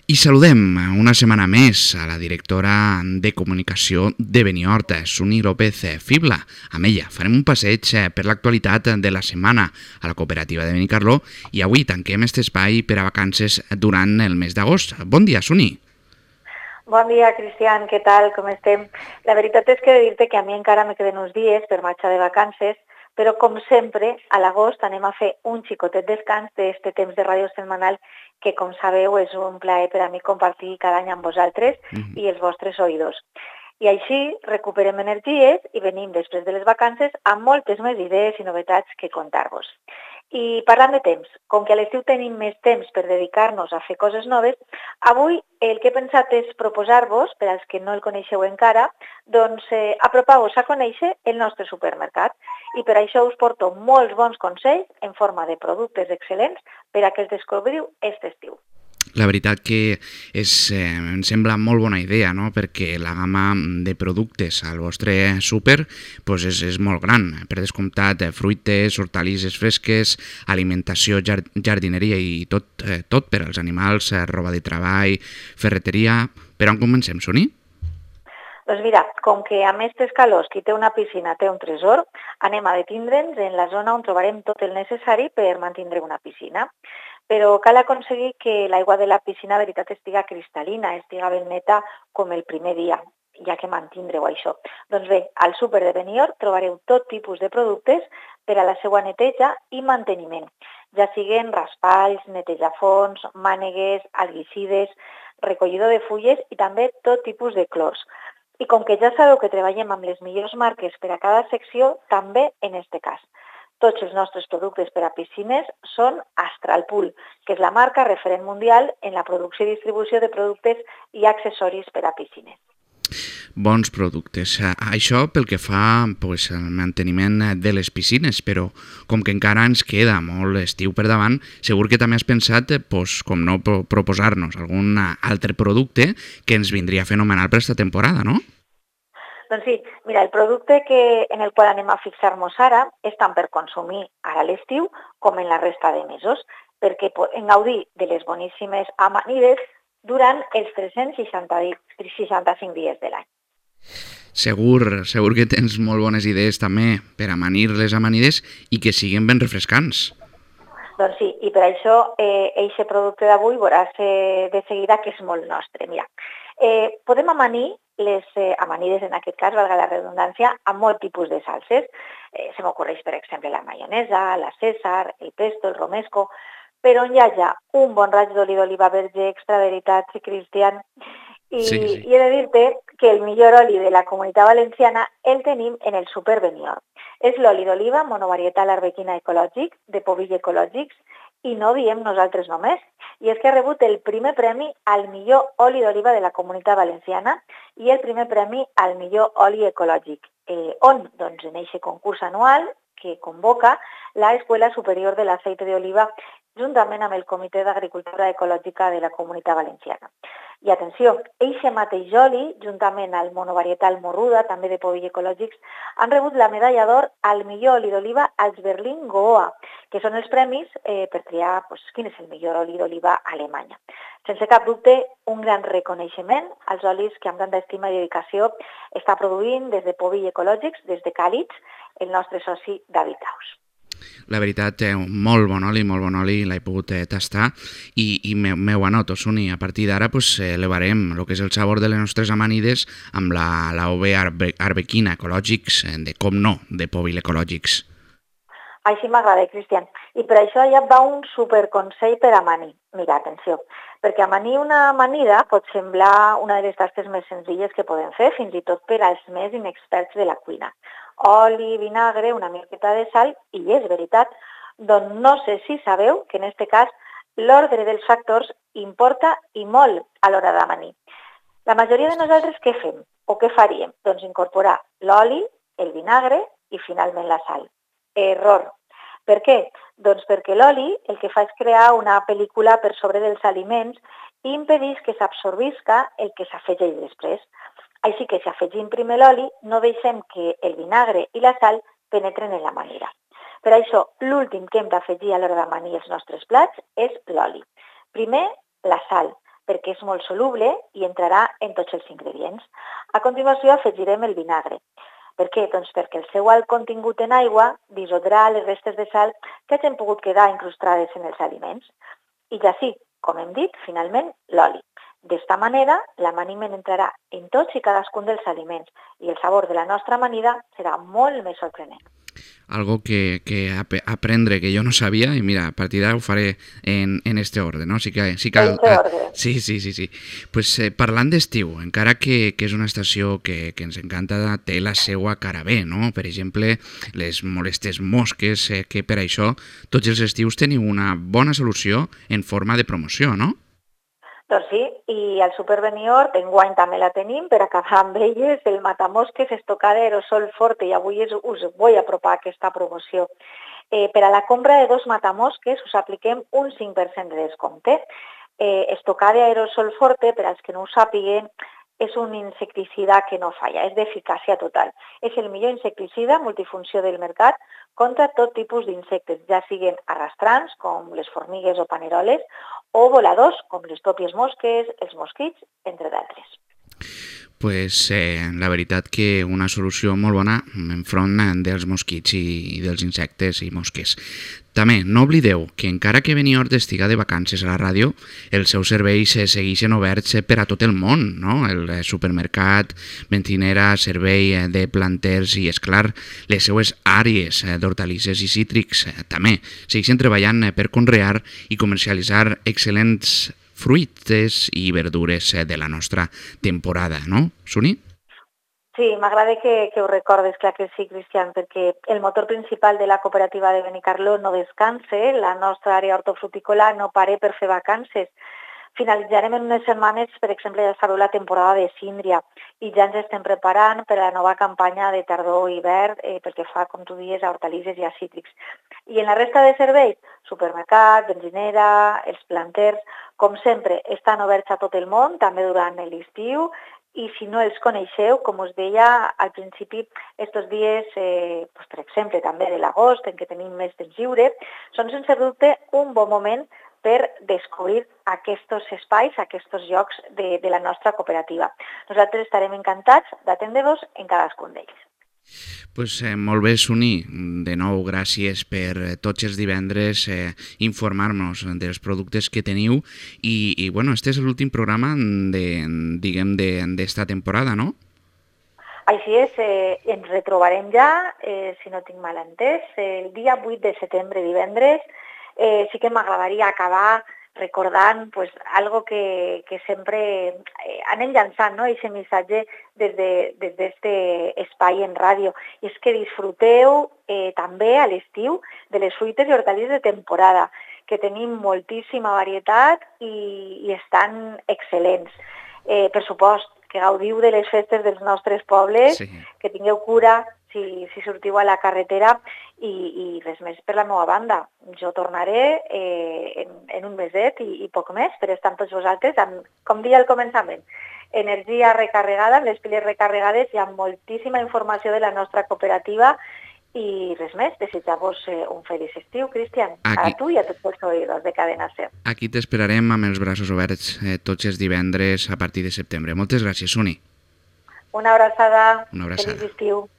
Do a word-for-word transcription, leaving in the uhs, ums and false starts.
I saludem una setmana més a la directora de comunicació de Beniort, Suni López Fibla. Amb ella farem un passeig per l'actualitat de la setmana a la cooperativa de Benicarló i avui tanquem aquest espai per a vacances durant el mes d'agost. Bon dia, Suni. Bon dia, Cristian, què tal, com estem? La veritat és que he de dir-te que a mi encara me queden uns dies per marxar de vacances, però com sempre, a l'agost anem a fer un xicotet descans d'aquest temps de ràdio setmanal que, com sabeu, és un plaer per a mi compartir cada any amb vosaltres mm-hmm. i els vostres oïdors. I així recuperem energies i venim després de les vacances amb moltes més idees i novetats que contar-vos. I parlant de temps, com que a l'estiu tenim més temps per dedicar-nos a fer coses noves, avui el que he pensat és proposar-vos, per als que no el coneixeu encara, doncs eh, apropar-vos a conèixer el nostre supermercat. I per això us porto molts bons consells en forma de productes excel·lents per a que els descobriu aquest estiu. La veritat que és, eh, em sembla molt bona idea, no? Perquè la gamma de productes al vostre súper pues és, és molt gran. Per descomptat, eh, fruites, hortalisses fresques, alimentació, jar jardineria i tot, eh, tot per als animals, eh, roba de treball, ferreteria... Per on comencem, Suni? Doncs mira, com que a aquestes calors qui té una piscina té un tresor, anem a detindre'ns en la zona on trobarem tot el necessari per mantindre una piscina. Però cal aconseguir que l'aigua de la piscina, veritat, estiga cristal·lina, estiga ben neta com el primer dia, ja que mantindreu això. Doncs bé, al súper de Beniort trobareu tot tipus de productes per a la seva neteja i manteniment, ja siguen raspalls, netejafons, mànegues, alguicides, recollidor de fulles i també tot tipus de clors. I com que ja sabeu que treballem amb les millors marques per a cada secció, també en este cas. Tots els nostres productes per a piscines són Astralpool, que és la marca referent mundial en la producció i distribució de productes i accessoris per a piscines. Bons productes. Això pel que fa pues, al manteniment de les piscines, però com que encara ens queda molt estiu per davant, segur que també has pensat pues, com no proposar-nos algun altre producte que ens vindria fenomenal per aquesta temporada, no? Doncs sí, mira, el producte que, en el qual anem a fixar-nos ara és tant per consumir ara a l'estiu com en la resta de mesos, perquè en gaudir de les boníssimes amanides durant els tres-cents seixanta-cinc dies de l'any. Segur, segur que tens molt bones idees també per amanir les amanides i que siguin ben refrescants. Doncs sí, i per això eh, eixe producte d'avui veuràs eh, de seguida que és molt nostre. Mira, eh, podem amanir les eh, amanides, en aquest cas, valga la redundància, amb molt tipus de salses. Eh, se m'ocorreix, per exemple, la maionesa, la César, el pesto, el romesco, però on hi hagi un bon raig d'oli d'oliva verge, extra veritat, Cristian, i, sí, sí. i he de dir-te que el millor oli de la Comunitat Valenciana el tenim en el Súper Beniort. És l'oli d'oliva monovarietal arbequina ecològic, de Povill Ecològics, i no diem nosaltres només. I és que ha rebut el primer premi al millor oli d'oliva de la Comunitat Valenciana i el primer premi al millor oli ecològic, eh, on, doncs, en aquest concurs anual que convoca la Escuela Superior de l'Aceite de Oliva juntament amb el Comitè d'Agricultura Ecològica de la Comunitat Valenciana. I atenció, eixe mateix oli, juntament al monovarietal morruda, també de Povill Ecològics, han rebut la medalla d'or al millor oli d'oliva als Berlín Goa, que són els premis eh, per triar pues, quin és el millor oli d'oliva a Alemanya. Sense cap dubte, un gran reconeixement als olis que amb tanta estima i dedicació està produint des de Povill Ecològics, des de Càlits, el nostre soci David Aus. La veritat, eh, molt bon oli, molt bon oli, l'he pogut eh, tastar i, i me, me ho anoto, Suni. A partir d'ara pues, eh, elevarem el que és el sabor de les nostres amanides amb la, la O V arbe, arbequina ecològics, eh, de com no, de Povill Ecològics. Així m'agrada, Cristian. I per això ja va un superconsell per amanir. Mira, atenció, perquè amanir una amanida pot semblar una de les tasques més senzilles que podem fer, fins i tot per als més inexperts de la cuina. Oli, vinagre, una miqueta de sal, i és veritat, doncs no sé si sabeu que en aquest cas l'ordre dels factors importa i molt a l'hora d'amanir. La majoria de nosaltres què fem o què faríem? Doncs incorporar l'oli, el vinagre i finalment la sal. Error. Per què? Doncs perquè l'oli el que fa és crear una pel·lícula per sobre dels aliments i impedeix que s'absorbisca el que s'afegeix després. Així que si afegim primer l'oli, no deixem que el vinagre i la sal penetren en la manera. Per això, l'últim que hem d'afegir a l'hora d'amanir els nostres plats és l'oli. Primer, la sal, perquè és molt soluble i entrarà en tots els ingredients. A continuació afegirem el vinagre. Per què? Doncs perquè el seu alt contingut en aigua dissoldrà les restes de sal que hagin pogut quedar incrustades en els aliments. I ja sí, com hem dit, finalment l'oli. D'esta manera, l'amaniment entrarà en tots i cadascun dels aliments i el sabor de la nostra amanida serà molt més sorprenent. Algo que, que ap aprendre que jo no sabia i mira, a partir d'ara ho faré en, en este ordre, no? Sí que, sí que, este ordre. Sí, sí, sí, sí. Pues, eh, parlant d'estiu, encara que, que és una estació que, que ens encanta, té la seua cara bé, no? Per exemple, les molestes mosques, eh, que per això tots els estius teniu una bona solució en forma de promoció, no? Doncs sí, i al Super Benidorm enguany també la tenim per acabar amb elles, el matamosques estocada aerosol forte, i avui us, us vull apropar aquesta promoció. Eh, per a la compra de dos matamosques us apliquem un cinc per cent de descompte. Eh, estocada aerosol forte, per als que no ho sàpiguen, és un insecticida que no falla, és d'eficàcia total. És el millor insecticida multifunció del mercat contra tot tipus d'insectes, ja siguin arrastrants, com les formigues o paneroles, o voladors, com les pròpies mosques, els mosquits, entre d'altres. Pues eh, la veritat que una solució molt bona enfront dels mosquits i dels insectes i mosques. També, no oblideu que encara que Benidorm estiga de vacances a la ràdio, els seus serveis segueixen oberts per a tot el món, no? El supermercat, benzinera, servei de planters i, és clar, les seues àrees d'hortalisses i cítrics també segueixen treballant per conrear i comercialitzar excel·lents fruites i verdures de la nostra temporada, no, Suni? Sí, m'agrada que, que ho recordes, clar que sí, Cristian, perquè el motor principal de la cooperativa de Benicarló no descansa, la nostra àrea hortofrutícola no para per fer vacances. Finalitzarem en unes setmanes, per exemple, ja sabeu, la temporada de síndria i ja ens estem preparant per a la nova campanya de tardor i hivern eh, perquè fa, com tu dius, a hortalisses i a cítrics. I en la resta de serveis, supermercat, benzinera, els planters, com sempre, estan oberts a tot el món, també durant l'estiu, i si no els coneixeu, com us deia al principi, estos dies, eh, pues, per exemple, també de l'agost, en què tenim més temps lliure, són sense dubte un bon moment per descobrir aquests espais, aquests llocs de, de la nostra cooperativa. Nosaltres estarem encantats d'atendre-vos en cadascun d'ells. Pues eh, molt bé, Suni. De nou, gràcies per eh, tots els divendres eh, informar-nos dels productes que teniu i, i bueno, este és l'últim programa de, diguem, d'esta temporada, no? Així és, eh, ens retrobarem ja, eh, si no tinc mal entès, el dia vuit de setembre, divendres. Eh, sí que m'agradaria acabar recordant pues, algo que, que sempre eh, anem llançant, no? Aquest missatge des d'aquest de, espai en ràdio. I és que disfruteu eh, també a l'estiu de les fruites i hortalisses de temporada, que tenim moltíssima varietat i, i estan excel·lents. Eh, per supost, que gaudiu de les festes dels nostres pobles, sí. Que tingueu cura si, si sortiu a la carretera i, i res més per la meva banda. Jo tornaré eh, en, en un meset i, i poc més per estar amb tots vosaltres, amb, com deia al començament, energia recarregada, amb les piles recarregades i amb moltíssima informació de la nostra cooperativa i res més, desitjar-vos eh, un feliç estiu, Cristian, a tu i a tots els oïdors de Cadena SER. Aquí t'esperarem amb els braços oberts eh, tots els divendres a partir de setembre. Moltes gràcies, Suni. Una abraçada. Una abraçada. Feliç estiu.